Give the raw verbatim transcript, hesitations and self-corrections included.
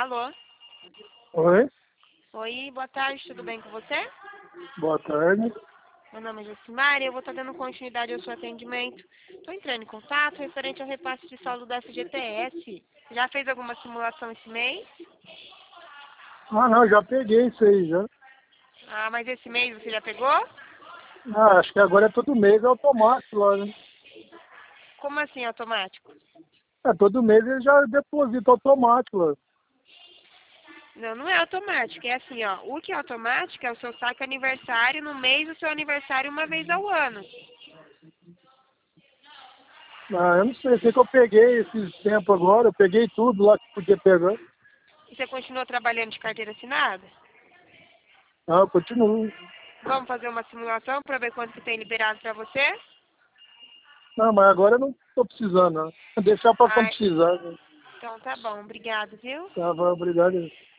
Alô? Oi, Oi, boa tarde, tudo bem com você? boa tarde. Meu nome é Jacimara e eu vou estar dando continuidade ao seu atendimento. Estou entrando em contato referente ao repasse de saldo da F G T S. Já fez alguma simulação esse mês? Ah, não, já peguei isso aí já. Ah, mas esse mês você já pegou? Ah, acho que agora é todo mês é automático lá, né? Como assim automático? É, todo mês ele já deposita automático lá. Não, não é automático. É assim, ó. O que é automático é o seu saque aniversário no mês do seu aniversário uma vez ao ano. Ah, eu não sei, sei que eu peguei esses tempos agora, eu peguei tudo lá que podia pegar. E você continua trabalhando de carteira assinada? Ah, eu continuo. Vamos fazer uma simulação para ver quanto que tem liberado para você? Não, mas agora eu não tô precisando, não. Vou deixar pra quando Ah, precisar, né? então tá bom. Obrigado, viu? Tá, vai, obrigado.